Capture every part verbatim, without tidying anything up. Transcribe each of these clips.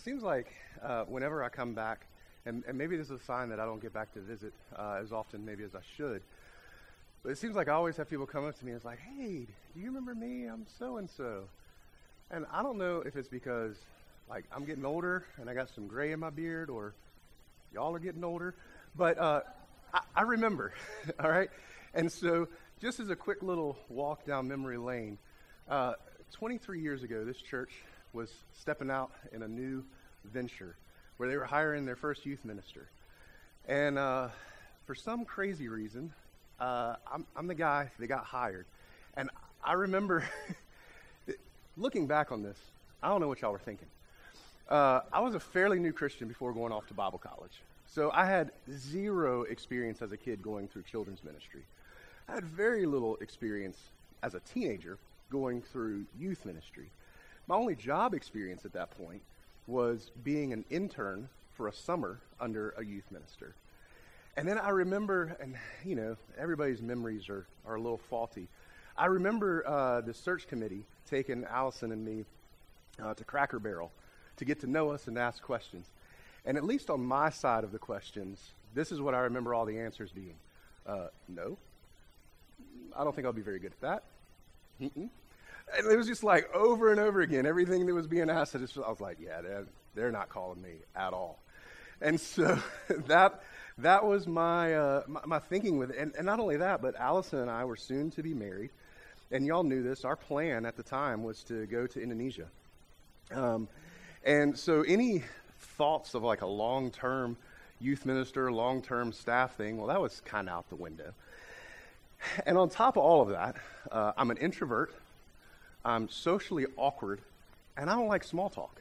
seems like uh, whenever I come back, and, and maybe this is a sign that I don't get back to visit uh, as often maybe as I should, but it seems like I always have people come up to me and it's like, hey, do you remember me? I'm so-and-so. And I don't know if it's because like I'm getting older and I got some gray in my beard, or y'all are getting older, but uh, I, I remember, all right? And so just as a quick little walk down memory lane, uh, twenty-three years ago, this church was stepping out in a new venture where they were hiring their first youth minister. And uh, for some crazy reason, uh, I'm, I'm the guy that got hired. And I remember looking back on this, I don't know what y'all were thinking. Uh, I was a fairly new Christian before going off to Bible college. So I had zero experience as a kid going through children's ministry. I had very little experience as a teenager going through youth ministry. My only job experience at that point was being an intern for a summer under a youth minister. And then I remember, and you know, everybody's memories are, are a little faulty. I remember uh, the search committee taking Allison and me uh, to Cracker Barrel to get to know us and ask questions. And at least on my side of the questions, this is what I remember all the answers being. Uh, no, I don't think I'll be very good at that. Mm-mm. And it was just like over and over again, everything that was being asked, I, just, I was like, yeah, they're, they're not calling me at all. And so that that was my, uh, my my thinking with it. And, and not only that, but Allison and I were soon to be married. And y'all knew this. Our plan at the time was to go to Indonesia. Um, and so any thoughts of like a long-term youth minister, long-term staff thing, well, that was kind of out the window. And on top of all of that, uh, I'm an introvert. I'm socially awkward, and I don't like small talk.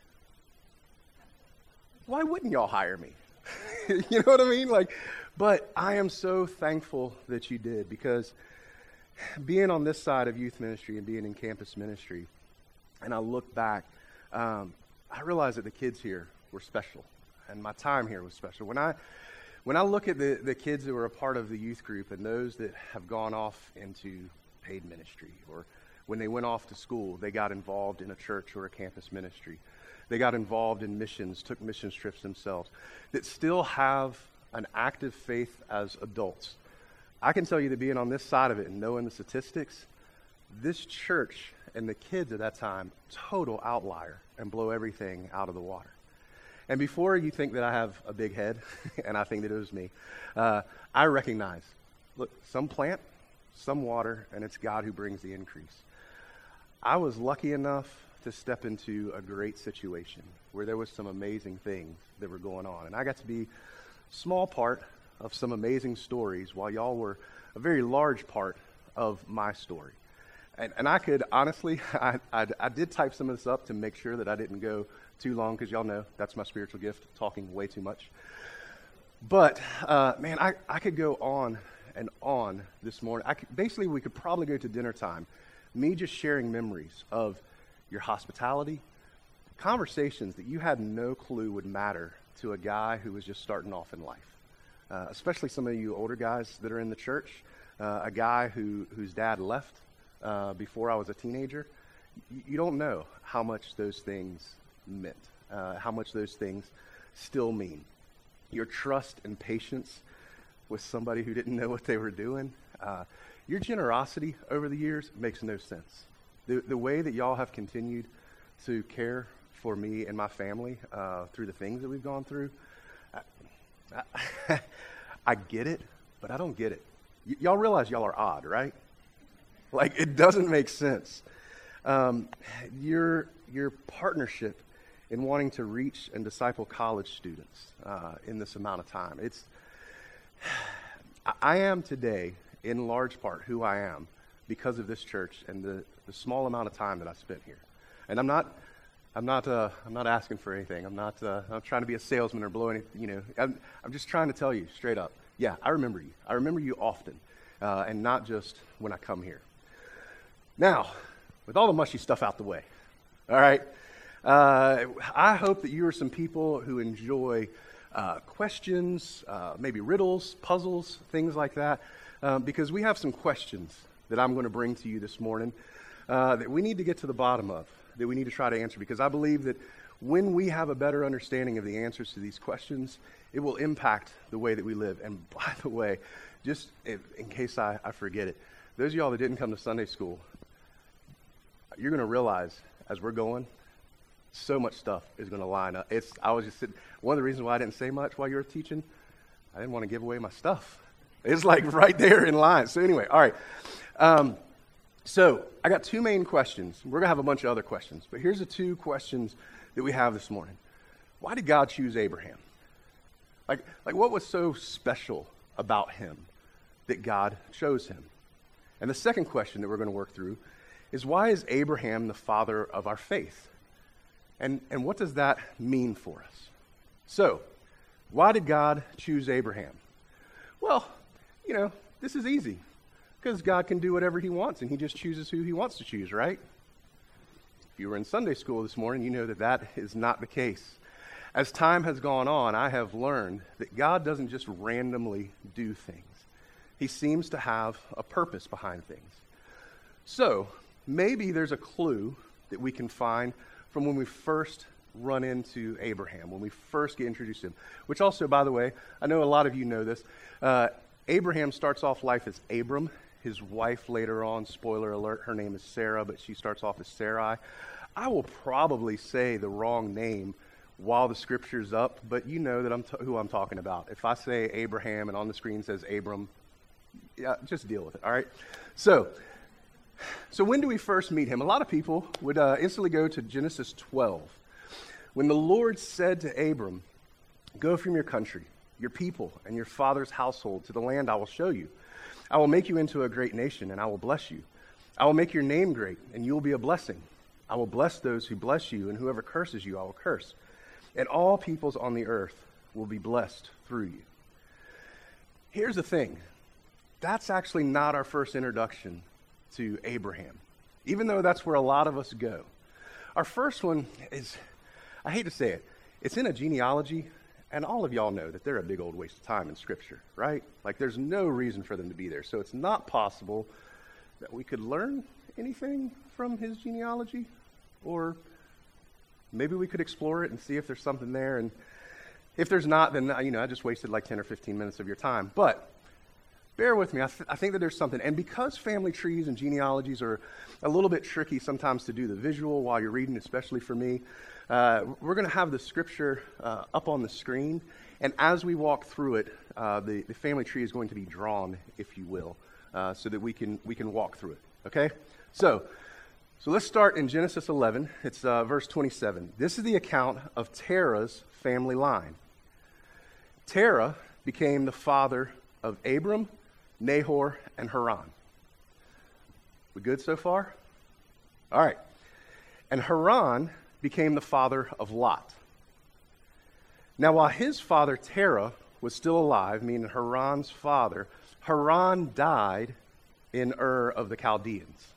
Why wouldn't y'all hire me? You know what I mean? Like, but I am so thankful that you did, because being on this side of youth ministry and being in campus ministry, and I look back, um, I realize that the kids here were special, and my time here was special. When I when I look at the, the kids that were a part of the youth group and those that have gone off into paid ministry, or when they went off to school, they got involved in a church or a campus ministry. They got involved in missions, took mission trips themselves, that still have an active faith as adults. I can tell you that being on this side of it and knowing the statistics, this church and the kids at that time, total outlier and blow everything out of the water. And before you think that I have a big head, and I think that it was me, uh, I recognize, look, some plant, some water, and it's God who brings the increase. I was lucky enough to step into a great situation where there was some amazing things that were going on. And I got to be a small part of some amazing stories while y'all were a very large part of my story. And, and I could, honestly, I, I, I did type some of this up to make sure that I didn't go too long, because y'all know that's my spiritual gift, talking way too much. But, uh, man, I, I could go on and on this morning. I could, basically, we could probably go to dinner time, me just sharing memories of your hospitality, conversations that you had no clue would matter to a guy who was just starting off in life. Uh, especially some of you older guys that are in the church, uh, a guy who whose dad left uh, before I was a teenager. Y- you don't know how much those things meant, uh, how much those things still mean. Your trust and patience with somebody who didn't know what they were doing. Uh, your generosity over the years makes no sense. The, the way that y'all have continued to care for me and my family uh, through the things that we've gone through, I, I, I get it, but I don't get it. Y- y'all realize y'all are odd, right? Like, it doesn't make sense. Um, your your partnership in wanting to reach and disciple college students uh, in this amount of time. It's, I am today, in large part, who I am because of this church and the, the small amount of time that I spent here. And I'm not, I'm not, uh, I'm not asking for anything. I'm not, uh, I'm not trying to be a salesman or blow any, you know. I'm, I'm just trying to tell you straight up. Yeah, I remember you. I remember you often, uh, and not just when I come here. Now, with all the mushy stuff out the way, all right. Uh, I hope that you are some people who enjoy uh, questions, uh, maybe riddles, puzzles, things like that, um, because we have some questions that I'm going to bring to you this morning uh, that we need to get to the bottom of, that we need to try to answer, because I believe that when we have a better understanding of the answers to these questions, it will impact the way that we live. And by the way, just if, in case I, I forget it, those of y'all that didn't come to Sunday school, you're going to realize as we're going, so much stuff is going to line up. It's I was just sitting, one of the reasons why I didn't say much while you were teaching, I didn't want to give away my stuff. It's like right there in line. So anyway, all right. Um, so I got two main questions. We're going to have a bunch of other questions, but here's the two questions that we have this morning. Why did God choose Abraham? Like, like what was so special about him that God chose him? And the second question that we're going to work through is, why is Abraham the father of our faith? And, and what does that mean for us? So, why did God choose Abraham? Well, you know, this is easy, because God can do whatever he wants, and he just chooses who he wants to choose, right? If you were in Sunday school this morning, you know that that is not the case. As time has gone on, I have learned that God doesn't just randomly do things. He seems to have a purpose behind things. So, maybe there's a clue that we can find from when we first run into Abraham, when we first get introduced to him. Which also, by the way, I know a lot of you know this. Uh, Abraham starts off life as Abram. His wife later on, spoiler alert, her name is Sarah, but she starts off as Sarai. I will probably say the wrong name while the scripture's up, but you know that I'm t- who I'm talking about. If I say Abraham and on the screen says Abram, yeah, just deal with it, all right? So, so when do we first meet him? A lot of people would uh, instantly go to Genesis twelve. When the Lord said to Abram, "Go from your country, your people, and your father's household to the land I will show you. I will make you into a great nation, and I will bless you. I will make your name great, and you will be a blessing. I will bless those who bless you, and whoever curses you, I will curse. And all peoples on the earth will be blessed through you." Here's the thing. That's actually not our first introduction to Abraham, even though that's where a lot of us go. Our first one is, I hate to say it, it's in a genealogy, and all of y'all know that they're a big old waste of time in Scripture, right? Like, there's no reason for them to be there. So it's not possible that we could learn anything from his genealogy, or maybe we could explore it and see if there's something there. And if there's not, then, you know, I just wasted like ten or fifteen minutes of your time. But bear with me. I, th- I think that there's something. And because family trees and genealogies are a little bit tricky sometimes to do the visual while you're reading, especially for me, uh, we're going to have the scripture uh, up on the screen. And as we walk through it, uh, the, the family tree is going to be drawn, if you will, uh, so that we can we can walk through it. Okay? So, so let's start in Genesis eleven. It's uh, verse twenty-seven. This is the account of Terah's family line. Terah became the father of Abram, Nahor, and Haran. We good so far? All right. And Haran became the father of Lot. Now, while his father Terah was still alive, meaning Haran's father, Haran died in Ur of the Chaldeans,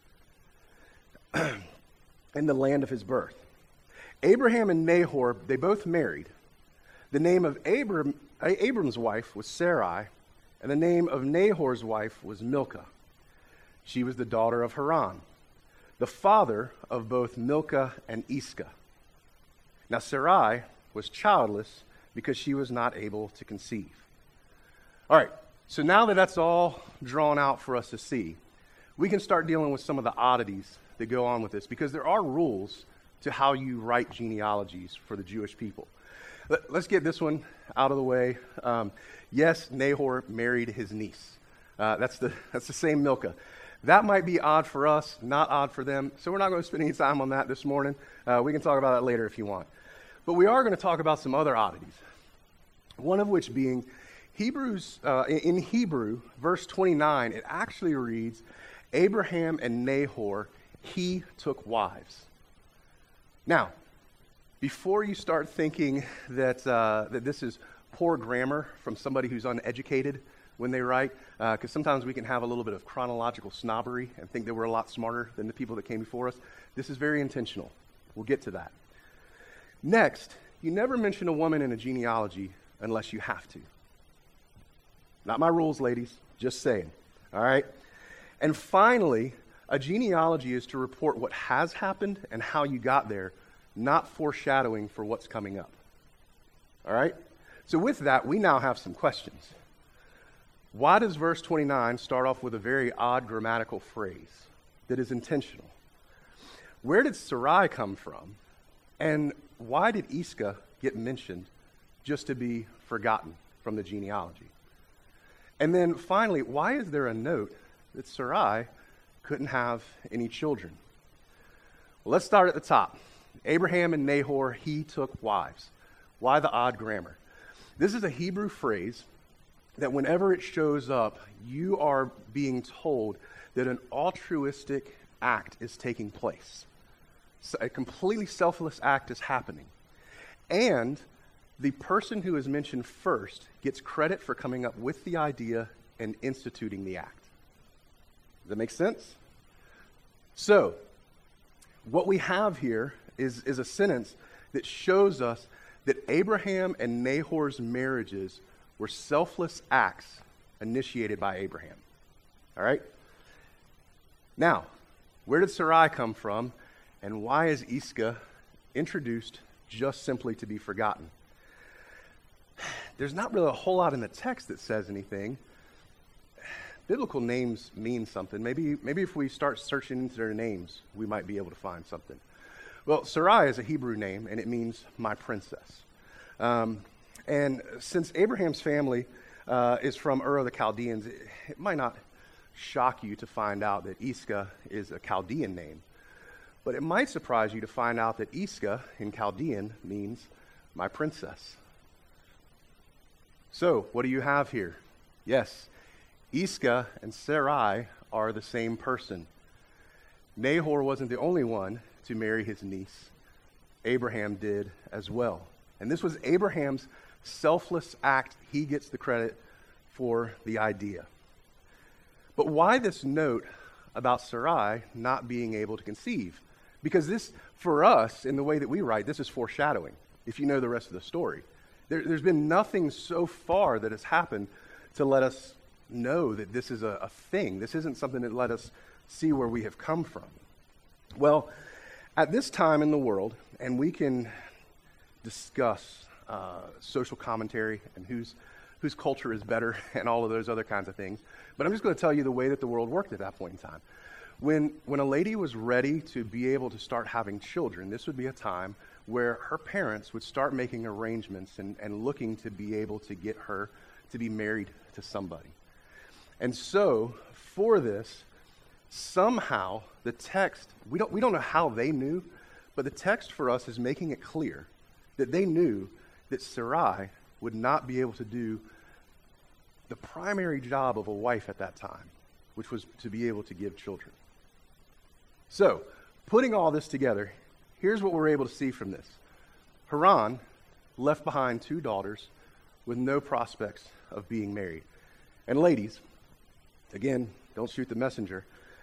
in the land of his birth. Abraham and Nahor, they both married. The name of Abram, Abram's wife was Sarai, and the name of Nahor's wife was Milcah. She was the daughter of Haran, the father of both Milcah and Iscah. Now Sarai was childless because she was not able to conceive. All right, so now that that's all drawn out for us to see, we can start dealing with some of the oddities that go on with this, because there are rules to how you write genealogies for the Jewish people. Let, let's get this one out of the way. Um, yes, Nahor married his niece. Uh, that's the that's the same Milcah. That might be odd for us, not odd for them, so we're not going to spend any time on that this morning. Uh, we can talk about that later if you want. But we are going to talk about some other oddities, one of which being Hebrews. Uh, in Hebrew, verse twenty-nine, it actually reads, Abraham and Nahor, he took wives. Now, before you start thinking that uh, that this is poor grammar from somebody who's uneducated when they write, because uh, sometimes we can have a little bit of chronological snobbery and think that we're a lot smarter than the people that came before us. This is very intentional. We'll get to that. Next, you never mention a woman in a genealogy unless you have to. Not my rules, ladies. Just saying. All right? And finally, a genealogy is to report what has happened and how you got there, not foreshadowing for what's coming up. All right? So with that, we now have some questions. Why does verse twenty-nine start off with a very odd grammatical phrase that is intentional? Where did Sarai come from? And why did Iscah get mentioned just to be forgotten from the genealogy? And then finally, why is there a note that Sarai couldn't have any children? Well, let's start at the top. Abraham and Nahor, he took wives. Why the odd grammar? This is a Hebrew phrase that whenever it shows up, you are being told that an altruistic act is taking place. So a completely selfless act is happening. And the person who is mentioned first gets credit for coming up with the idea and instituting the act. Does that make sense? So, what we have here is, is a sentence that shows us that Abraham and Nahor's marriages were selfless acts initiated by Abraham. All right? Now, where did Sarai come from, and why is Iscah introduced just simply to be forgotten? There's not really a whole lot in the text that says anything. Biblical names mean something. Maybe, maybe if we start searching into their names, we might be able to find something. Well, Sarai is a Hebrew name, and it means my princess. Um, and since Abraham's family uh, is from Ur of the Chaldeans, it, it might not shock you to find out that Iscah is a Chaldean name. But it might surprise you to find out that Iscah in Chaldean means my princess. So, what do you have here? Yes, Iscah and Sarai are the same person. Nahor wasn't the only one to marry his niece. Abraham did as well. And this was Abraham's selfless act. He gets the credit for the idea. But why this note about Sarai not being able to conceive? Because this, for us, in the way that we write, this is foreshadowing, if you know the rest of the story. There, there's been nothing so far that has happened to let us know that this is a, a thing. This isn't something that let us see where we have come from. Well, at this time in the world, and we can discuss uh, social commentary and whose whose culture is better and all of those other kinds of things, but I'm just going to tell you the way that the world worked at that point in time. When, when a lady was ready to be able to start having children, this would be a time where her parents would start making arrangements and, and looking to be able to get her to be married to somebody. And so, for this, somehow the text, we don't, we don't know how they knew, but the text for us is making it clear that they knew that Sarai would not be able to do the primary job of a wife at that time, which was to be able to give children. So, putting all this together, here's what we're able to see from this. Haran left behind two daughters with no prospects of being married. And ladies, again, don't shoot the messenger.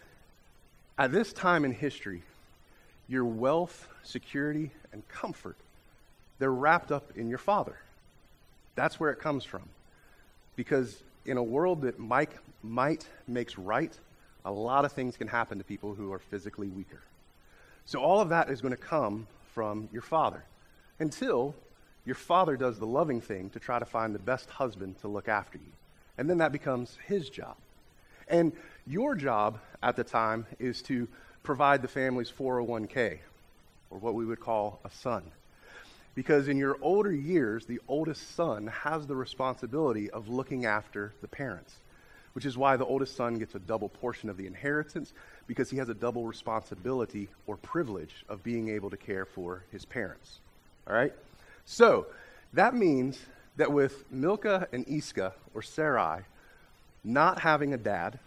At this time in history, your wealth, security, and comfort, they're wrapped up in your father. That's where it comes from. Because in a world that might, might makes right, a lot of things can happen to people who are physically weaker. So all of that is going to come from your father until your father does the loving thing to try to find the best husband to look after you. And then that becomes his job. And your job at the time is to provide the family's four oh one k, or what we would call a son. Because in your older years, the oldest son has the responsibility of looking after the parents, which is why the oldest son gets a double portion of the inheritance, because he has a double responsibility or privilege of being able to care for his parents. All right? So, that means that with Milcah and Iscah, or Sarai, not having a dad,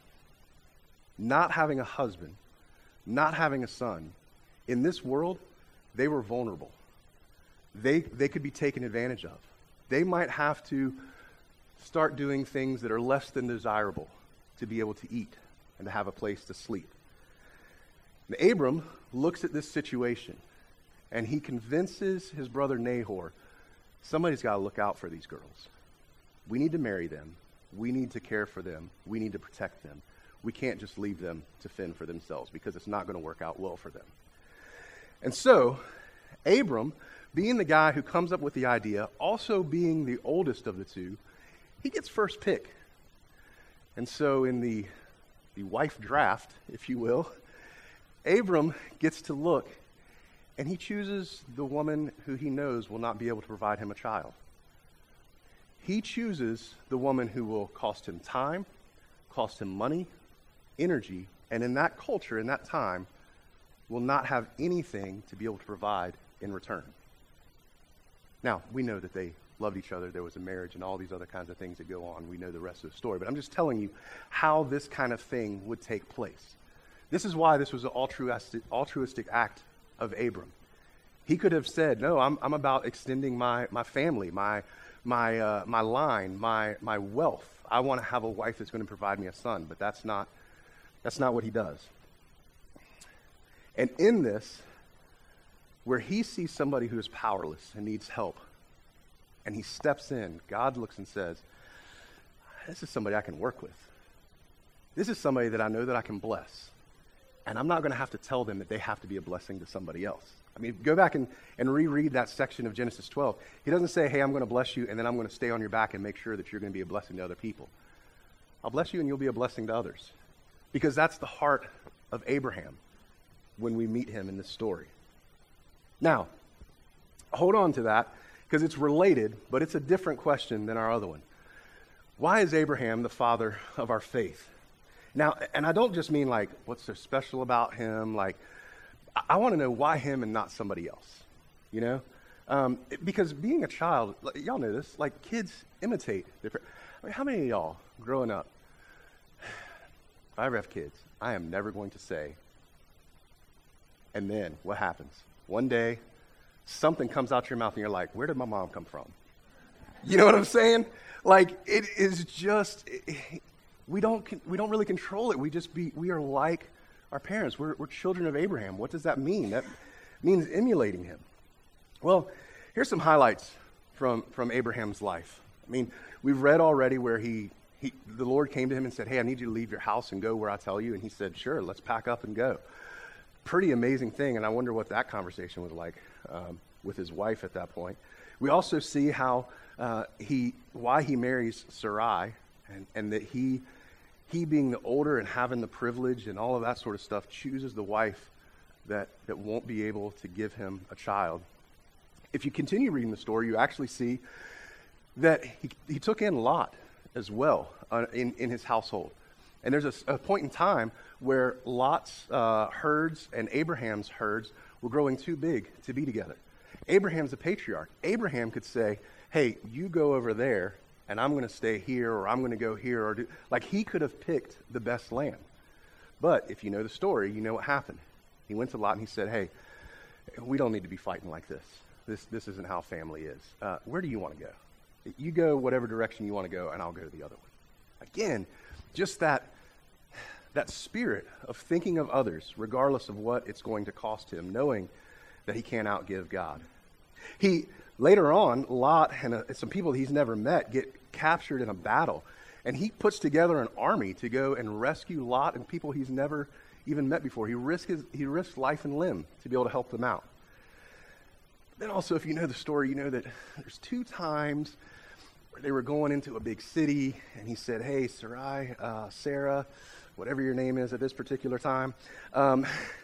not having a husband, not having a son, in this world, they were vulnerable. They, they could be taken advantage of. They might have to start doing things that are less than desirable to be able to eat and to have a place to sleep. And Abram looks at this situation, and he convinces his brother Nahor, somebody's got to look out for these girls. We need to marry them. We need to care for them. We need to protect them. We can't just leave them to fend for themselves because it's not going to work out well for them. And so, Abram, being the guy who comes up with the idea, also being the oldest of the two, he gets first pick. And so in the, the wife draft, if you will, Abram gets to look, and he chooses the woman who he knows will not be able to provide him a child. He chooses the woman who will cost him time, cost him money, energy, and in that culture, in that time, will not have anything to be able to provide in return. Now, we know that they loved each other, there was a marriage, and all these other kinds of things that go on. We know the rest of the story, but I'm just telling you how this kind of thing would take place. This is why this was an altruistic, altruistic act of Abram. He could have said, no, I'm, I'm about extending my, my family, my, my, uh, my line, my, my wealth. I want to have a wife that's going to provide me a son, but that's not, that's not what he does. And in this, where he sees somebody who is powerless and needs help, and he steps in, God looks and says, this is somebody I can work with. This is somebody that I know that I can bless. And I'm not going to have to tell them that they have to be a blessing to somebody else. I mean, go back and, and reread that section of Genesis twelve. He doesn't say, hey, I'm going to bless you, and then I'm going to stay on your back and make sure that you're going to be a blessing to other people. I'll bless you, and you'll be a blessing to others. Because that's the heart of Abraham when we meet him in this story. Now, hold on to that, because it's related, but it's a different question than our other one. Why is Abraham the father of our faith? Now, and I don't just mean like, what's so special about him? Like, I, I want to know why him and not somebody else, you know? Um, it, because being a child, like, y'all know this, like kids imitate different. I mean, how many of y'all growing up, if I ever have kids, I am never going to say, and then what happens? One day, something comes out your mouth and you're like, where did my mom come from? You know what I'm saying? Like, it is just, it, we don't we don't really control it. We just be, we are like our parents. We're, we're children of Abraham. What does that mean? That means emulating him. Well, here's some highlights from, from Abraham's life. I mean, we've read already where he, he, the Lord came to him and said, hey, I need you to leave your house and go where I tell you. And he said, sure, let's pack up and go. Pretty amazing thing, and I wonder what that conversation was like um, with his wife at that point. We also see how uh, he, why he marries Sarai, and, and that he, he being the older and having the privilege and all of that sort of stuff, chooses the wife that, that won't be able to give him a child. If you continue reading the story, you actually see that he, he took in Lot as well uh, in, in his household. And there's a, a point in time where Lot's uh, herds and Abraham's herds were growing too big to be together. Abraham's the patriarch. Abraham could say, hey, you go over there, and I'm going to stay here, or I'm going to go here, or do... Like, he could have picked the best land. But if you know the story, you know what happened. He went to Lot and he said, hey, we don't need to be fighting like this. This, this isn't how family is. Uh, where do you want to go? You go whatever direction you want to go, and I'll go the other one. Again, just that that spirit of thinking of others, regardless of what it's going to cost him, knowing that he can't outgive God. He, later on, Lot and uh, some people he's never met get captured in a battle, and he puts together an army to go and rescue Lot and people he's never even met before. He risks his, he risks life and limb to be able to help them out. Then also, if you know the story, you know that there's two times where they were going into a big city, and he said, hey, Sarai, uh, Sarah, whatever your name is at this particular time, um,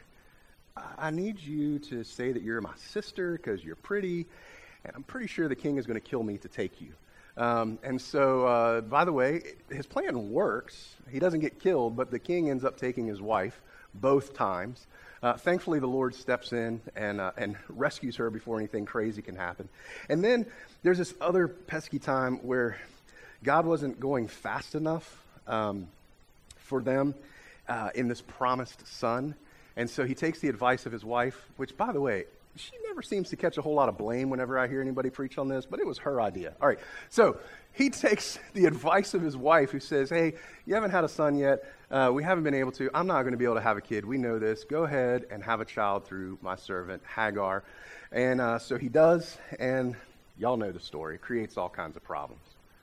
I need you to say that you're my sister because you're pretty, and I'm pretty sure the king is going to kill me to take you. Um, and so, uh, by the way, his plan works. He doesn't get killed, but the king ends up taking his wife both times. Uh, thankfully, the Lord steps in and uh, and rescues her before anything crazy can happen. And then there's this other pesky time where God wasn't going fast enough um, for them uh, in this promised son. And so he takes the advice of his wife, which, by the way, she never seems to catch a whole lot of blame whenever I hear anybody preach on this, but it was her idea. All right, so he takes the advice of his wife who says, hey, you haven't had a son yet. Uh, we haven't been able to. I'm not going to be able to have a kid. We know this. Go ahead and have a child through my servant, Hagar. And uh, so he does, and y'all know the story. It creates all kinds of problems.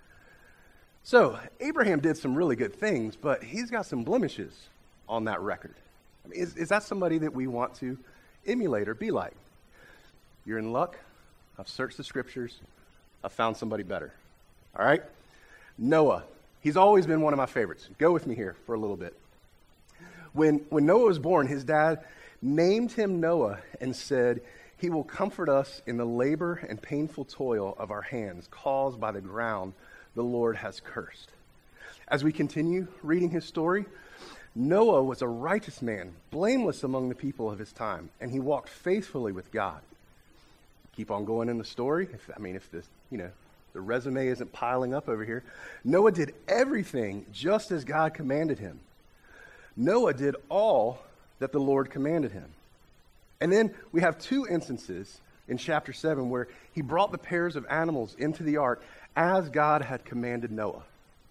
So Abraham did some really good things, but he's got some blemishes on that record. I mean, is, is that somebody that we want to emulate or be like? you're in luck. I've searched the scriptures. I've found somebody better. All right? Noah. He's always been one of my favorites. Go with me here for a little bit. When, when Noah was born, his dad named him Noah and said, "He will comfort us in the labor and painful toil of our hands caused by the ground the Lord has cursed." As we continue reading his story, Noah was a righteous man, blameless among the people of his time, and he walked faithfully with God. Keep on going in the story. If, I mean, if this, you know, the resume isn't piling up over here. Noah did everything just as God commanded him. Noah did all that the Lord commanded him. And then we have two instances in chapter seven where he brought the pairs of animals into the ark as God had commanded Noah.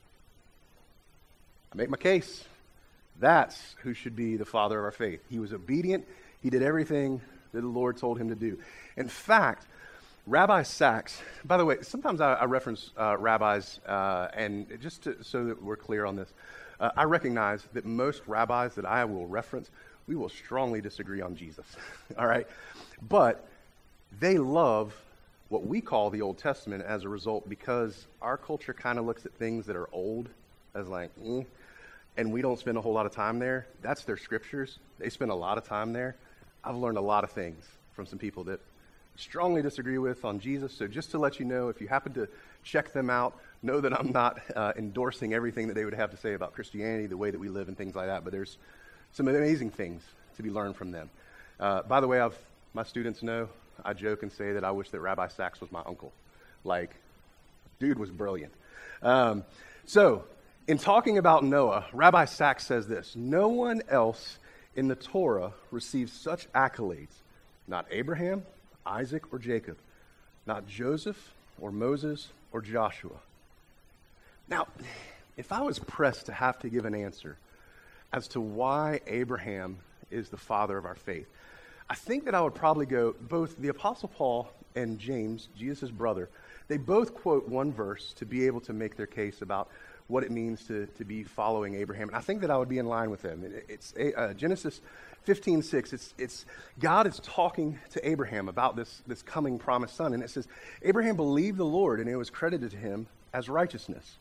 I make my case. That's who should be the father of our faith. He was obedient. He did everything that the Lord told him to do. In fact, Rabbi Sacks, by the way, sometimes I, I reference uh, rabbis, uh, and just to, so that we're clear on this, uh, I recognize that most rabbis that I will reference, we will strongly disagree on Jesus, all right? But they love what we call the Old Testament as a result because our culture kind of looks at things that are old as like, eh, and we don't spend a whole lot of time there. That's their scriptures. They spend a lot of time there. I've learned a lot of things from some people that strongly disagree with on Jesus. So just to let you know, if you happen to check them out, know that I'm not uh, endorsing everything that they would have to say about Christianity, the way that we live and things like that, but there's some amazing things to be learned from them. Uh, by the way, I've, my students know, I joke and say that I wish that Rabbi Sacks was my uncle. Like, dude was brilliant. Um, so, in talking about Noah, Rabbi Sacks says this: no one else in the Torah receives such accolades. Not Abraham, Isaac, or Jacob. Not Joseph, or Moses, or Joshua. Now, if I was pressed to have to give an answer as to why Abraham is the father of our faith, I think that I would probably go, both the Apostle Paul and James, Jesus' brother, they both quote one verse to be able to make their case about what it means to, to be following Abraham. And I think that I would be in line with them. It, it's uh, Genesis fifteen six. It's, it's God is talking to Abraham about this, this coming promised son. And it says, Abraham believed the Lord, and it was credited to him as righteousness.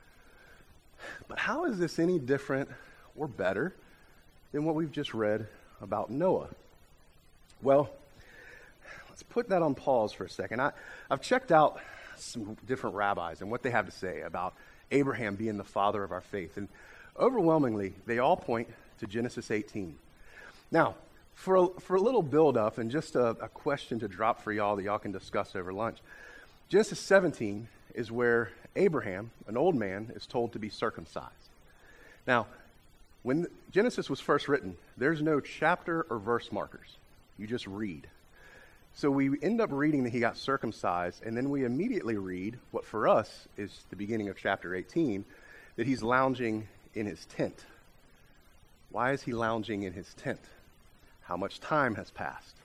But how is this any different or better than what we've just read about Noah? Well, let's put that on pause for a second. I, I've checked out some different rabbis and what they have to say about Abraham being the father of our faith. And overwhelmingly, they all point to Genesis eighteen. Now, for a, for a little build-up and just a, a question to drop for y'all that y'all can discuss over lunch, Genesis seventeen is where Abraham, an old man, is told to be circumcised. Now, when Genesis was first written, there's no chapter or verse markers. You just read. So we end up reading that he got circumcised, and then we immediately read what for us is the beginning of chapter eighteen, that he's lounging in his tent. Why is he lounging in his tent? How much time has passed?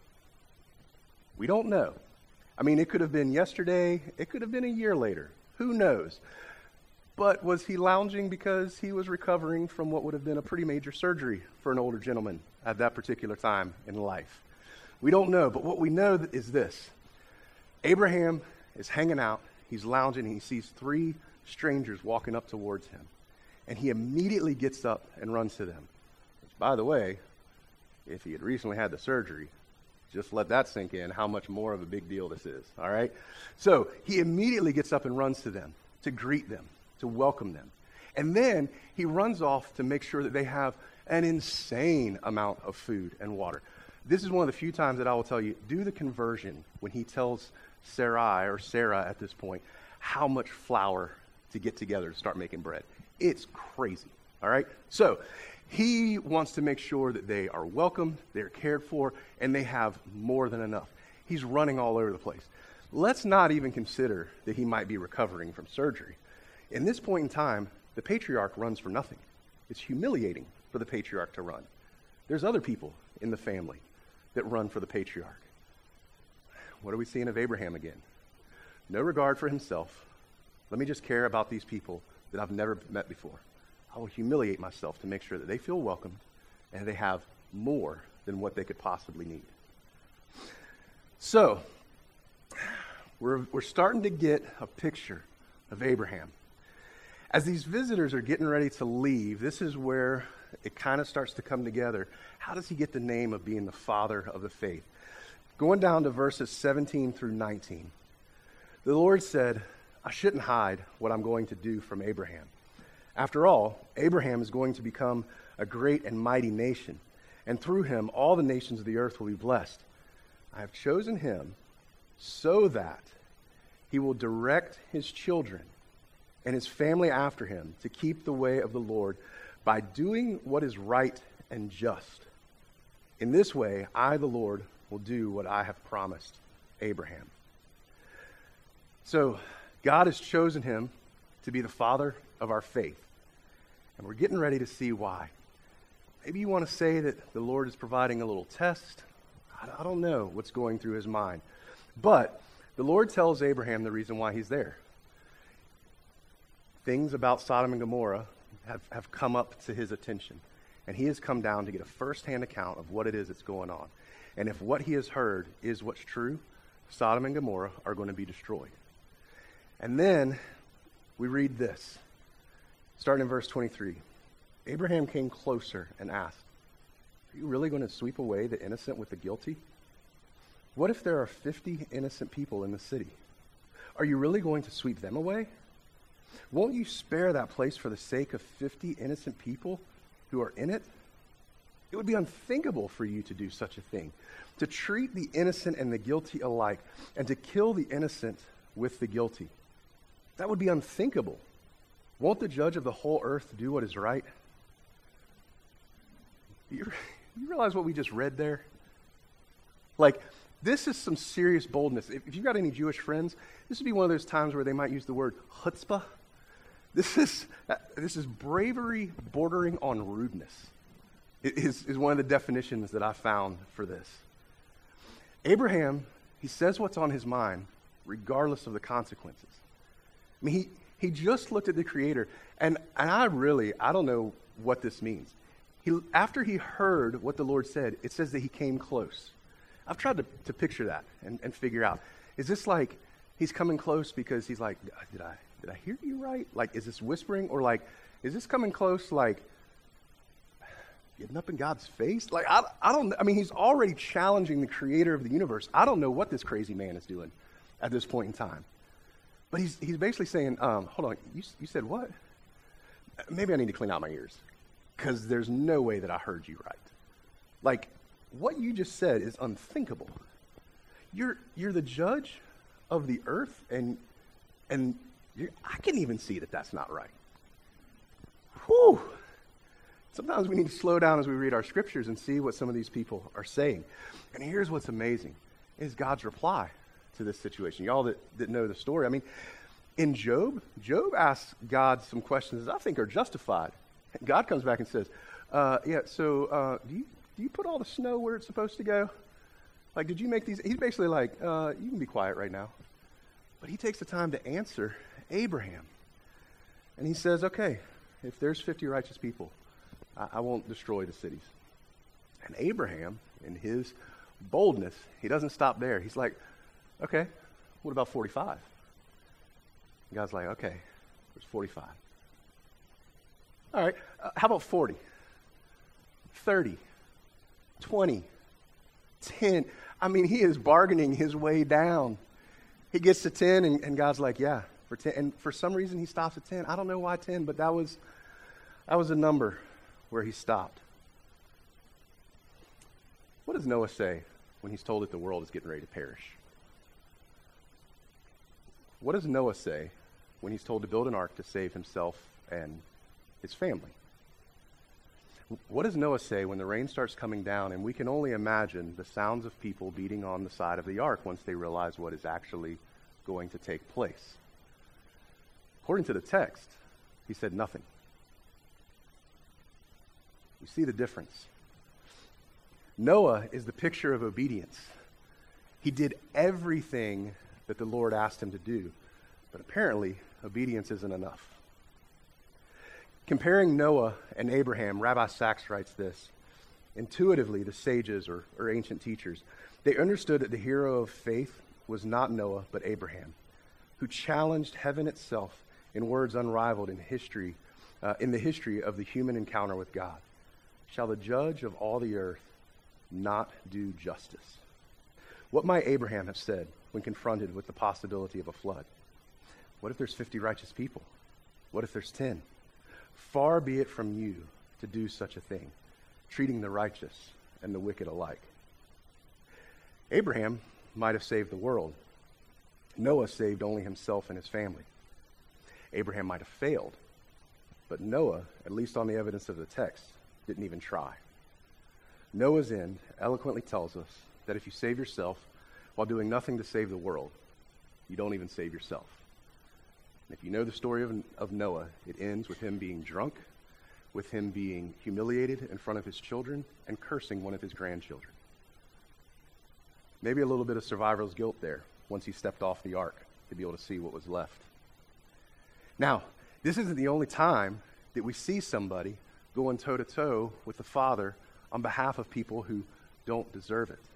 We don't know. I mean, it could have been yesterday. It could have been a year later. Who knows? But was he lounging because he was recovering from what would have been a pretty major surgery for an older gentleman at that particular time in life? We don't know, but what we know is this. Abraham is hanging out, he's lounging, and he sees three strangers walking up towards him. And he immediately gets up and runs to them. Which, by the way, if he had recently had the surgery, just let that sink in how much more of a big deal this is, all right? So he immediately gets up and runs to them, to greet them, to welcome them. And then he runs off to make sure that they have an insane amount of food and water. This is one of the few times that I will tell you, do the conversion when he tells Sarai, or Sarah at this point, how much flour to get together to start making bread. It's crazy, all right? So he wants to make sure that they are welcomed, they're cared for, and they have more than enough. He's running all over the place. Let's not even consider that he might be recovering from surgery. In this point in time, the patriarch runs for nothing. It's humiliating for the patriarch to run. There's other people in the family that run for the patriarch. What are we seeing of Abraham again? No regard for himself. Let me just care about these people that I've never met before. I will humiliate myself to make sure that they feel welcomed and they have more than what they could possibly need. So, we're, we're starting to get a picture of Abraham. As these visitors are getting ready to leave, this is where it kind of starts to come together. How does he get the name of being the father of the faith? Going down to verses seventeen through nineteen. The Lord said, I shouldn't hide what I'm going to do from Abraham. After all, Abraham is going to become a great and mighty nation, and through him all the nations of the earth will be blessed. I have chosen him so that he will direct his children and his family after him to keep the way of the Lord by doing what is right and just. In this way, I, the Lord, will do what I have promised Abraham. So, God has chosen him to be the father of our faith. And we're getting ready to see why. Maybe you want to say that the Lord is providing a little test. I don't know what's going through his mind. But the Lord tells Abraham the reason why he's there. Things about Sodom and Gomorrah have, have come up to his attention. And he has come down to get a first-hand account of what it is that's going on. And if what he has heard is what's true, Sodom and Gomorrah are going to be destroyed. And then we read this, starting in verse twenty-three. Abraham came closer and asked, are you really going to sweep away the innocent with the guilty? What if there are fifty innocent people in the city? Are you really going to sweep them away? Won't you spare that place for the sake of fifty innocent people who are in it? It would be unthinkable for you to do such a thing, to treat the innocent and the guilty alike, and to kill the innocent with the guilty. That would be unthinkable. Won't the judge of the whole earth do what is right? You, you realize what we just read there? Like, this is some serious boldness. If, if you've got any Jewish friends, this would be one of those times where they might use the word chutzpah. This is, uh, this is bravery bordering on rudeness. It is, is one of the definitions that I found for this. Abraham, he says what's on his mind, regardless of the consequences. I mean, he, he just looked at the Creator, and, and I really, I don't know what this means. He, after he heard what the Lord said, it says that he came close. I've tried to, to picture that and, and figure out, is this like he's coming close because he's like, did I did I hear you right? Like, is this whispering? Or like, is this coming close like getting up in God's face? Like, I, I don't, I mean, he's already challenging the Creator of the universe. I don't know what this crazy man is doing at this point in time. But he's he's basically saying, um, hold on, you, you said what? Maybe I need to clean out my ears because there's no way that I heard you right. Like, what you just said is unthinkable. You're you're the judge of the earth, and and you're, I can even see that that's not right. Whew. Sometimes we need to slow down as we read our scriptures and see what some of these people are saying. And here's what's amazing, is God's reply to this situation. Y'all that, that know the story, I mean, in Job, Job asks God some questions that I think are justified. God comes back and says, uh, yeah, so uh, do you do you put all the snow where it's supposed to go? Like, did you make these? He's basically like, uh, you can be quiet right now. But he takes the time to answer Abraham. And he says, okay, if there's fifty righteous people, I, I won't destroy the cities. And Abraham, in his boldness, he doesn't stop there. He's like, okay, what about forty-five? And God's like, okay, there's forty-five. All right, uh, how about forty? thirty? twenty? ten? I mean, he is bargaining his way down. He gets to ten, and, and God's like, yeah, for ten. And for some reason, he stops at ten. I don't know why ten, but that was that was a number where he stopped. What does Noah say when he's told that the world is getting ready to perish? What does Noah say when he's told to build an ark to save himself and his family? What does Noah say when the rain starts coming down and we can only imagine the sounds of people beating on the side of the ark once they realize what is actually going to take place? According to the text, he said nothing. You see the difference. Noah is the picture of obedience. He did everything that the Lord asked him to do, but apparently obedience isn't enough. Comparing Noah and Abraham, Rabbi Sachs writes this. Intuitively, the sages or, or ancient teachers, they understood that the hero of faith was not Noah, but Abraham, who challenged heaven itself in words unrivaled in history, uh, in the history of the human encounter with God. Shall the judge of all the earth not do justice? What might Abraham have said when confronted with the possibility of a flood? What if there's fifty righteous people? What if there's ten? Far be it from you to do such a thing, treating the righteous and the wicked alike. Abraham might have saved the world. Noah saved only himself and his family. Abraham might have failed, but Noah, at least on the evidence of the text, didn't even try. Noah's end eloquently tells us that if you save yourself while doing nothing to save the world, you don't even save yourself. And if you know the story of, of Noah, it ends with him being drunk, with him being humiliated in front of his children, and cursing one of his grandchildren. Maybe a little bit of survivor's guilt there once he stepped off the ark to be able to see what was left. Now, this isn't the only time that we see somebody going toe-to-toe with the Father on behalf of people who don't deserve it.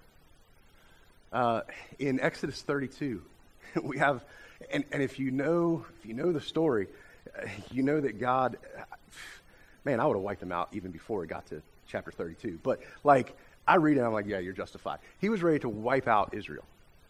Uh, in Exodus thirty-two, we have, and, and if you know if you know the story, uh, you know that God, man, I would have wiped him out even before it got to chapter thirty-two. But like, I read it, I'm like, yeah, you're justified. He was ready to wipe out Israel.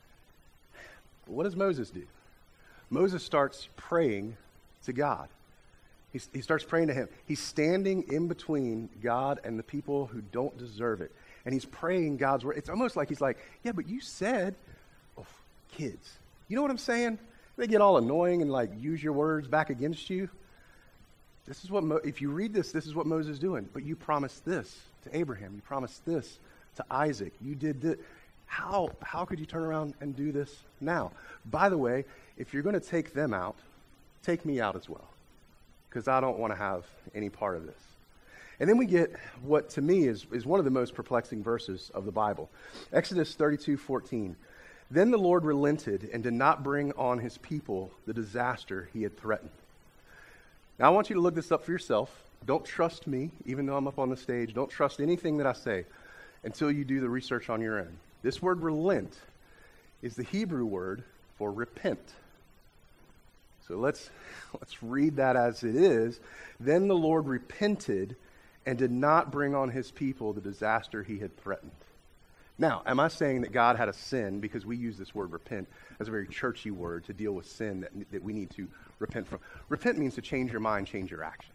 What does Moses do? Moses starts praying to God. He, he starts praying to him. He's standing in between God and the people who don't deserve it. And he's praying God's word. It's almost like he's like, yeah, but you said, oh, kids. You know what I'm saying? They get all annoying and like use your words back against you. This is what, Mo- if you read this, this is what Moses is doing. But you promised this to Abraham. You promised this to Isaac. You did this. How, how could you turn around and do this now? By the way, if you're going to take them out, take me out as well. Because I don't want to have any part of this. And then we get what to me is, is one of the most perplexing verses of the Bible. Exodus thirty-two fourteen. Then the Lord relented and did not bring on his people the disaster he had threatened. Now I want you to look this up for yourself. Don't trust me, even though I'm up on the stage. Don't trust anything that I say until you do the research on your own. This word relent is the Hebrew word for repent. So let's let's read that as it is. Then the Lord repented and did not bring on his people the disaster he had threatened. Now, am I saying that God had a sin because we use this word repent as a very churchy word to deal with sin that, that we need to repent from? Repent means to change your mind, change your actions.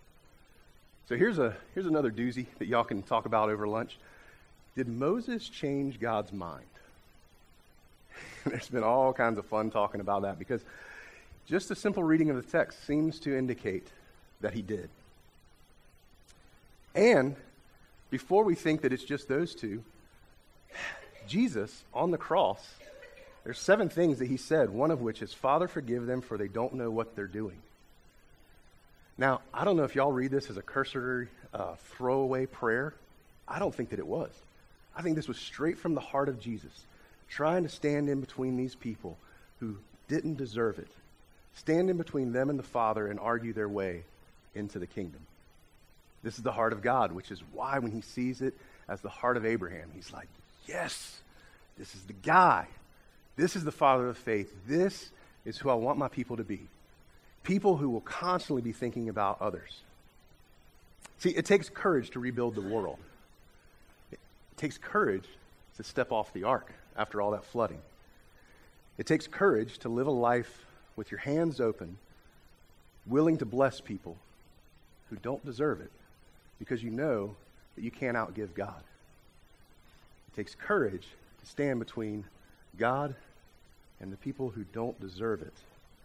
So here's a here's another doozy that y'all can talk about over lunch. Did Moses change God's mind? There's been all kinds of fun talking about that because just a simple reading of the text seems to indicate that he did. And before we think that it's just those two, Jesus on the cross, there's seven things that he said, one of which is, Father, forgive them, for they don't know what they're doing. Now, I don't know if y'all read this as a cursory, uh, throwaway prayer. I don't think that it was. I think this was straight from the heart of Jesus, trying to stand in between these people who didn't deserve it, stand in between them and the Father and argue their way into the kingdom. This is the heart of God, which is why when he sees it as the heart of Abraham, he's like, yes, this is the guy. This is the father of faith. This is who I want my people to be. People who will constantly be thinking about others. See, it takes courage to rebuild the world. It takes courage to step off the ark after all that flooding. It takes courage to live a life with your hands open, willing to bless people who don't deserve it, because you know that you can't outgive God. It takes courage to stand between God and the people who don't deserve it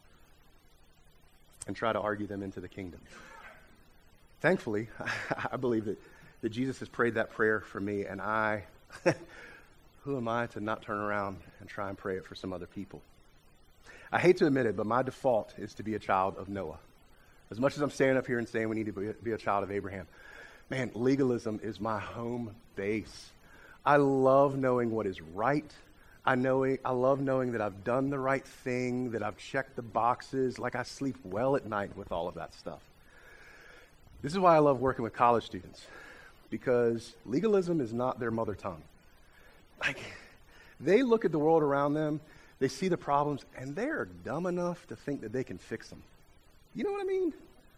and try to argue them into the kingdom. Thankfully, I believe that, that Jesus has prayed that prayer for me, and I, who am I to not turn around and try and pray it for some other people? I hate to admit it, but my default is to be a child of Noah. As much as I'm standing up here and saying we need to be, be a child of Abraham, man, legalism is my home base. I love knowing what is right. I know I love knowing that I've done the right thing, that I've checked the boxes, like I sleep well at night with all of that stuff. This is why I love working with college students, because legalism is not their mother tongue. Like, they look at the world around them, They see the problems, and they're dumb enough to think that they can fix them. You know what I mean?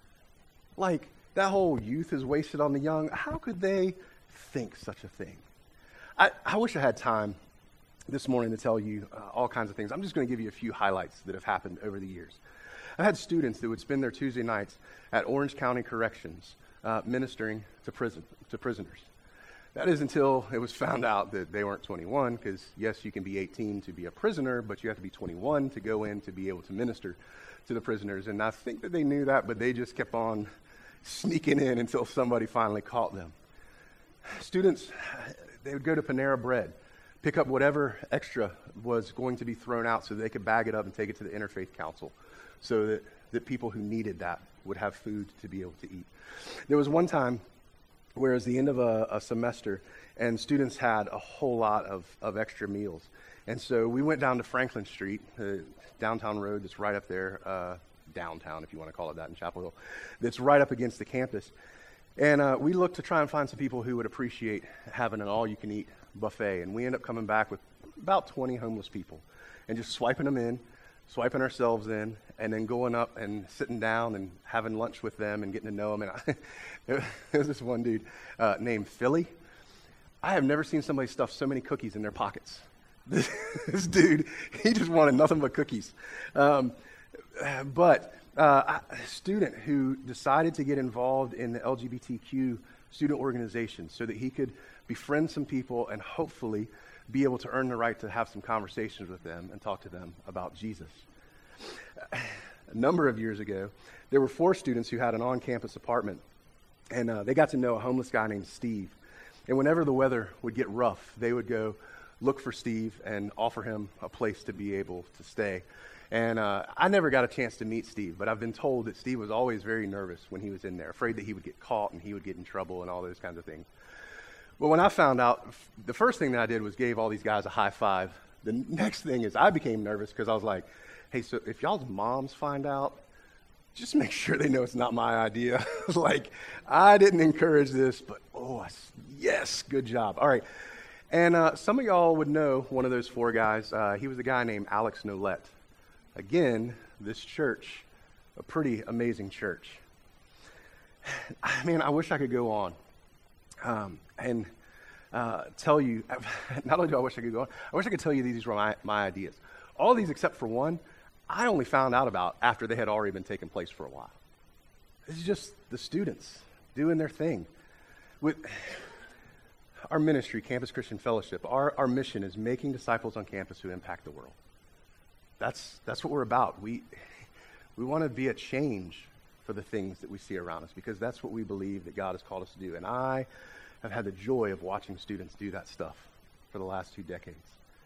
Like, that whole youth is wasted on the young. How could they think such a thing? I, I wish I had time this morning to tell you uh, all kinds of things. I'm just going to give you a few highlights that have happened over the years. I had students that would spend their Tuesday nights at Orange County Corrections uh, ministering to prison to prisoners. That is until it was found out that they weren't twenty-one, because yes, you can be eighteen to be a prisoner, but you have to be twenty-one to go in to be able to minister to the prisoners. And I think that they knew that, but they just kept on sneaking in until somebody finally caught them. Students, they would go to Panera Bread, pick up whatever extra was going to be thrown out so they could bag it up and take it to the Interfaith Council so that, that people who needed that would have food to be able to eat. There was one time where it was the end of a, a semester and students had a whole lot of, of extra meals. And so we went down to Franklin Street, the downtown road that's right up there, uh, downtown if you want to call it that in Chapel Hill, that's right up against the campus. And uh, we looked to try and find some people who would appreciate having an all-you-can-eat buffet. And we ended up coming back with about twenty homeless people and just swiping them in, swiping ourselves in, and then going up and sitting down and having lunch with them and getting to know them. And I, there was this one dude uh, named Philly. I have never seen somebody stuff so many cookies in their pockets. This, this dude, he just wanted nothing but cookies. Um, but uh, a student who decided to get involved in the L G B T Q student organization so that he could befriend some people and hopefully be able to earn the right to have some conversations with them and talk to them about Jesus. A number of years ago, there were four students who had an on-campus apartment, and uh, they got to know a homeless guy named Steve. And whenever the weather would get rough, they would go look for Steve and offer him a place to be able to stay. And uh, I never got a chance to meet Steve, but I've been told that Steve was always very nervous when he was in there, afraid that he would get caught and he would get in trouble and all those kinds of things. But when I found out, the first thing that I did was gave all these guys a high five. The next thing is I became nervous because I was like, hey, so if y'all's moms find out, just make sure they know it's not my idea. Like, I didn't encourage this, but oh, yes, good job. All right. And uh, some of y'all would know one of those four guys. Uh, he was a guy named Alex Nolette. Again, this church, a pretty amazing church. Man, I wish I could go on um, and uh, tell you, not only do I wish I could go on, I wish I could tell you these were my, my ideas. All these except for one, I only found out about after they had already been taking place for a while. This is just the students doing their thing. With our ministry, Campus Christian Fellowship, our, our mission is making disciples on campus who impact the world. That's that's what we're about. We we want to be a change for the things that we see around us because that's what we believe that God has called us to do. And I have had the joy of watching students do that stuff for the last two decades.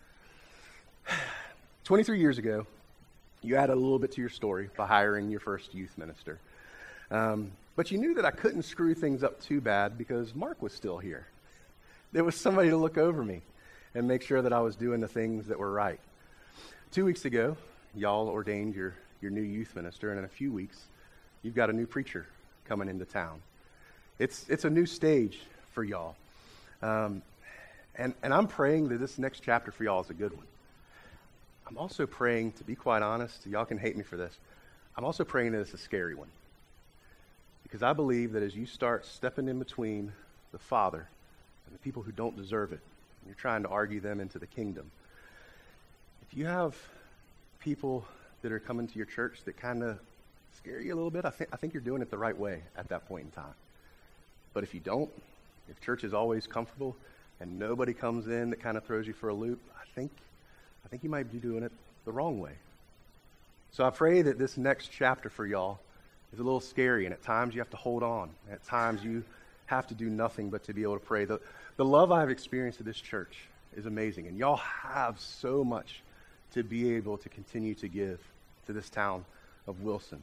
twenty-three years ago, you added a little bit to your story by hiring your first youth minister. Um, but you knew that I couldn't screw things up too bad because Mark was still here. There was somebody to look over me and make sure that I was doing the things that were right. Two weeks ago, y'all ordained your, your new youth minister, and in a few weeks, you've got a new preacher coming into town. It's it's a new stage for y'all. Um, and, and I'm praying that this next chapter for y'all is a good one. I'm also praying, to be quite honest, y'all can hate me for this, I'm also praying that it's a scary one. Because I believe that as you start stepping in between the Father and the people who don't deserve it, and you're trying to argue them into the kingdom, if you have people that are coming to your church that kind of scare you a little bit, I think I think you're doing it the right way at that point in time. But if you don't, if church is always comfortable and nobody comes in that kind of throws you for a loop, I think I think you might be doing it the wrong way. So I pray that this next chapter for y'all is a little scary, and at times you have to hold on. At times you have to do nothing but to be able to pray. The, the love I've experienced at this church is amazing, and y'all have so much to be able to continue to give to this town of Wilson.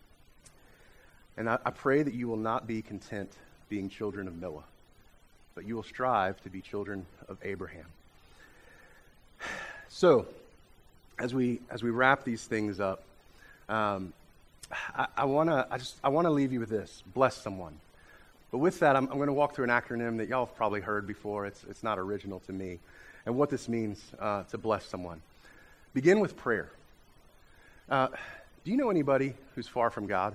And I, I pray that you will not be content being children of Noah, but you will strive to be children of Abraham. So, as we as we wrap these things up, um, I, I want to I just I want to leave you with this: bless someone. But with that, I'm, I'm going to walk through an acronym that y'all have probably heard before. It's it's not original to me, and what this means uh, to bless someone. Begin with prayer. Uh, do you know anybody who's far from God?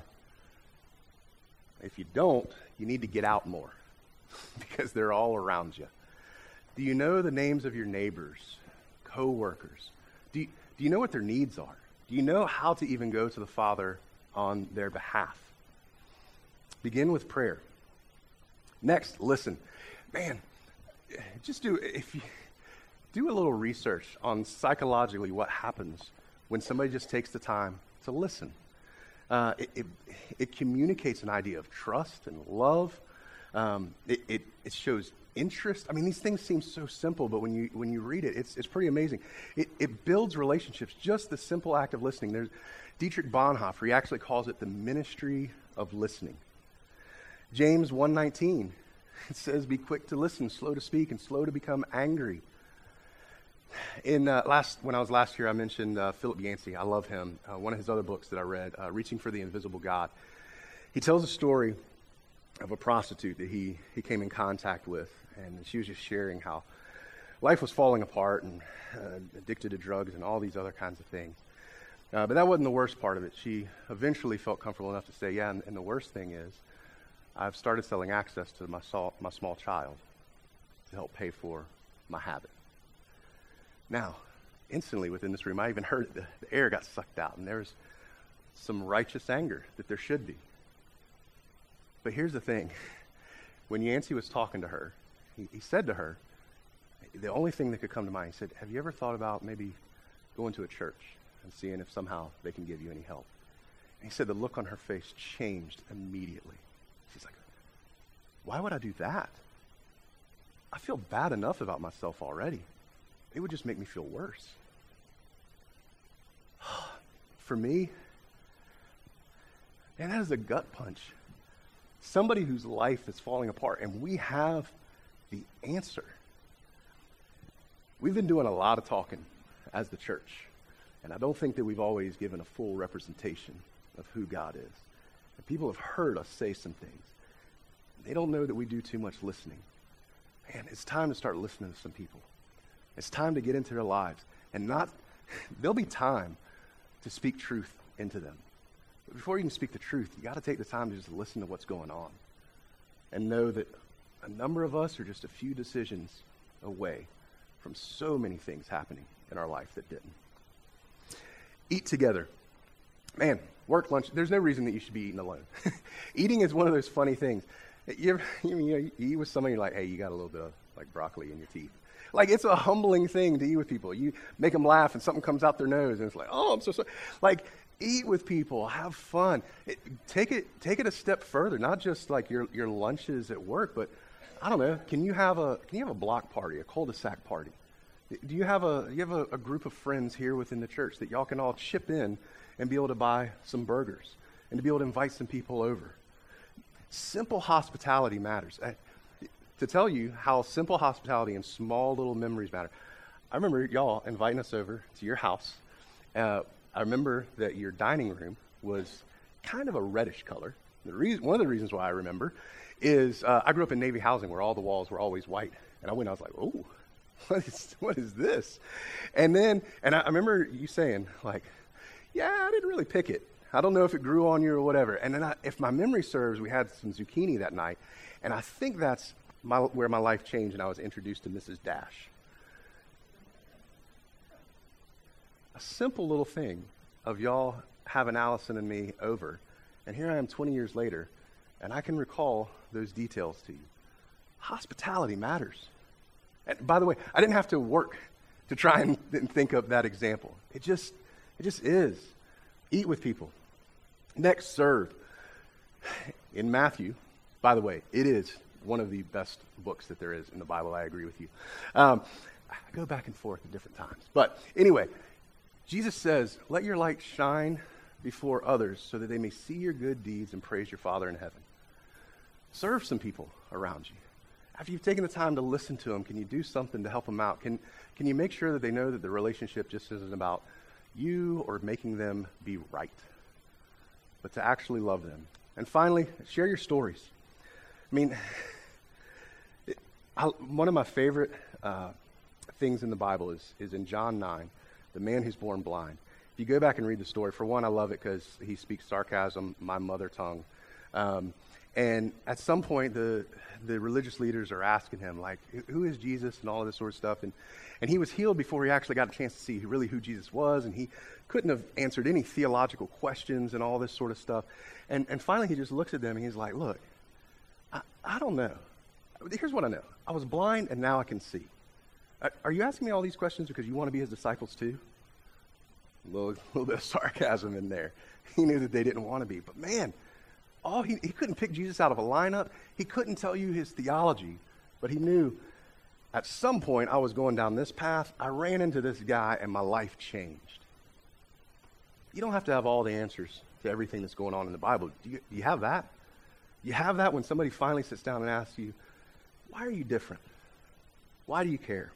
If you don't, you need to get out more because they're all around you. Do you know the names of your neighbors, co-workers? Do you, do you know what their needs are? Do you know how to even go to the Father on their behalf? Begin with prayer. Next, listen. Man, just do if you do a little research on psychologically what happens when somebody just takes the time to listen. Uh, it, it, it communicates an idea of trust and love. Um, it, it, it shows interest. I mean, these things seem so simple, but when you when you read it, it's it's pretty amazing. It, it builds relationships. Just the simple act of listening. There's Dietrich Bonhoeffer. He actually calls it the ministry of listening. James one nineteen. It says, "Be quick to listen, slow to speak, and slow to become angry." In uh, last, when I was last here, I mentioned uh, Philip Yancey. I love him. Uh, one of his other books that I read, uh, "Reaching for the Invisible God." He tells a story of a prostitute that he he came in contact with, and she was just sharing how life was falling apart and uh, addicted to drugs and all these other kinds of things. Uh, but that wasn't the worst part of it. She eventually felt comfortable enough to say, "Yeah, and, and the worst thing is, I've started selling access to my, sol- my small child to help pay for my habit." Now, instantly within this room, I even heard the, the air got sucked out, and there was some righteous anger that there should be. But here's the thing. When Yancey was talking to her, he, he said to her, the only thing that could come to mind, he said, "Have you ever thought about maybe going to a church and seeing if somehow they can give you any help?" And he said the look on her face changed immediately. She's like, "Why would I do that? I feel bad enough about myself already. It would just make me feel worse." For me, man, that is a gut punch. Somebody whose life is falling apart, and we have the answer. We've been doing a lot of talking as the church, and I don't think that we've always given a full representation of who God is. And people have heard us say some things. They don't know that we do too much listening. Man, it's time to start listening to some people. It's time to get into their lives, and not, there'll be time to speak truth into them. But before you can speak the truth, you got to take the time to just listen to what's going on and know that a number of us are just a few decisions away from so many things happening in our life that didn't. Eat together. Man, work lunch, there's no reason that you should be eating alone. Eating is one of those funny things. You, ever, you, know, you eat with somebody, you're like, "Hey, you got a little bit of like broccoli in your teeth." Like, it's a humbling thing to eat with people. You make them laugh and something comes out their nose and it's like, "Oh, I'm so sorry." Like, eat with people, have fun. It, take it take it a step further, not just like your, your lunches at work, but I don't know, can you have a can you have a block party, a cul-de-sac party? Do you have a you have a, a group of friends here within the church that y'all can all chip in and be able to buy some burgers and to be able to invite some people over? Simple hospitality matters. I, to tell you how simple hospitality and small little memories matter, I remember y'all inviting us over to your house. Uh, I remember that your dining room was kind of a reddish color. The reason, one of the reasons why I remember is uh, I grew up in Navy housing where all the walls were always white. And I went, I was like, "Oh, what is, what is this?" And then, and I, I remember you saying, like, "Yeah, I didn't really pick it. I don't know if it grew on you or whatever." And then I, if my memory serves, we had some zucchini that night. And I think that's my, where my life changed and I was introduced to Missus Dash. A simple little thing of y'all having Allison and me over. And here I am twenty years later, and I can recall those details to you. Hospitality matters. And by the way, I didn't have to work to try and th- think of that example. It just, it just is. Eat with people. Next, serve. In Matthew, by the way, it is one of the best books that there is in the Bible. I agree with you. Um, I go back and forth at different times. But anyway, Jesus says, "Let your light shine before others so that they may see your good deeds and praise your Father in heaven." Serve some people around you. After you've taken the time to listen to them, can you do something to help them out? Can, can you make sure that they know that the relationship just isn't about you or making them be right, but to actually love them? And finally, share your stories. I mean, it, I, one of my favorite uh, things in the Bible is, is in John nine, the man who's born blind. If you go back and read the story, for one, I love it because he speaks sarcasm, my mother tongue. Um, and at some point, the the religious leaders are asking him, like, who is Jesus and all of this sort of stuff. And, and he was healed before he actually got a chance to see really who Jesus was. And he couldn't have answered any theological questions and all this sort of stuff. And, and finally, he just looks at them and he's like, look, I, I don't know. Here's what I know. I was blind and now I can see. Are you asking me all these questions because you want to be his disciples too? A little, little bit of sarcasm in there. He knew that they didn't want to be. But man, all he, he couldn't pick Jesus out of a lineup. He couldn't tell you his theology. But he knew at some point I was going down this path. I ran into this guy and my life changed. You don't have to have all the answers to everything that's going on in the Bible. Do you, do you have that? You have that when somebody finally sits down and asks you, why are you different? Why do you care?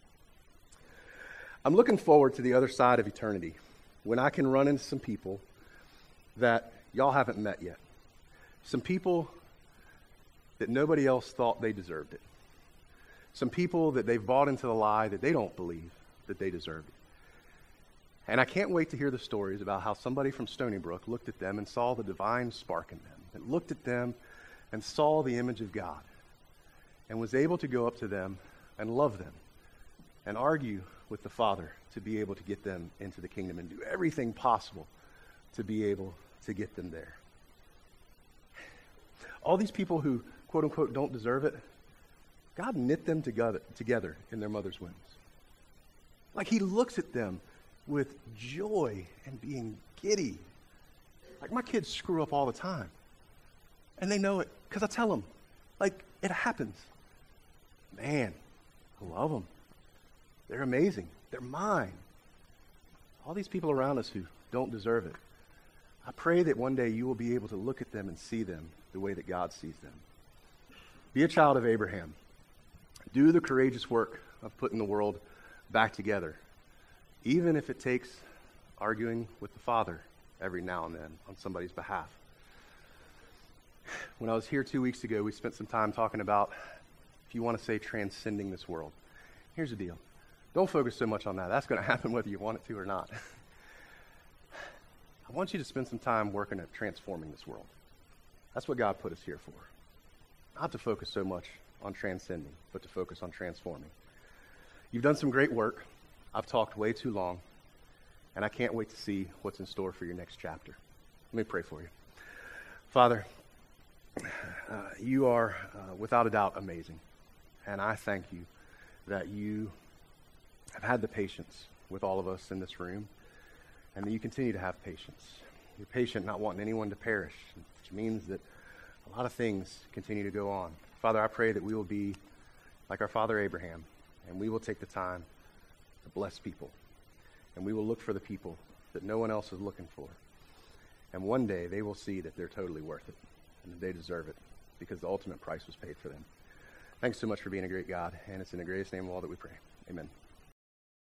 I'm looking forward to the other side of eternity when I can run into some people that y'all haven't met yet. Some people that nobody else thought they deserved it. Some people that they've bought into the lie that they don't believe that they deserved it. And I can't wait to hear the stories about how somebody from Stony Brook looked at them and saw the divine spark in them, and looked at them and saw the image of God, and was able to go up to them and love them and argue with the Father to be able to get them into the kingdom and do everything possible to be able to get them there. All these people who, quote unquote, don't deserve it, God knit them together, together in their mother's wombs. Like he looks at them with joy and being giddy. Like my kids screw up all the time. And they know it because I tell them. Like it happens. Man, I love them. They're amazing. They're mine. All these people around us who don't deserve it. I pray that one day you will be able to look at them and see them the way that God sees them. Be a child of Abraham. Do the courageous work of putting the world back together, even if it takes arguing with the Father every now and then on somebody's behalf. When I was here two weeks ago, we spent some time talking about, if you want to say, transcending this world. Here's the deal. Don't focus so much on that. That's going to happen whether you want it to or not. I want you to spend some time working at transforming this world. That's what God put us here for. Not to focus so much on transcending, but to focus on transforming. You've done some great work. I've talked way too long, and I can't wait to see what's in store for your next chapter. Let me pray for you. Father, uh, you are uh, without a doubt amazing, and I thank you that you have had the patience with all of us in this room, and that you continue to have patience. You're patient, not wanting anyone to perish, which means that a lot of things continue to go on. Father, I pray that we will be like our father Abraham, and we will take the time to bless people, and we will look for the people that no one else is looking for. And one day they will see that they're totally worth it, and that they deserve it, because the ultimate price was paid for them. Thanks so much for being a great God, and it's in the greatest name of all that we pray. Amen.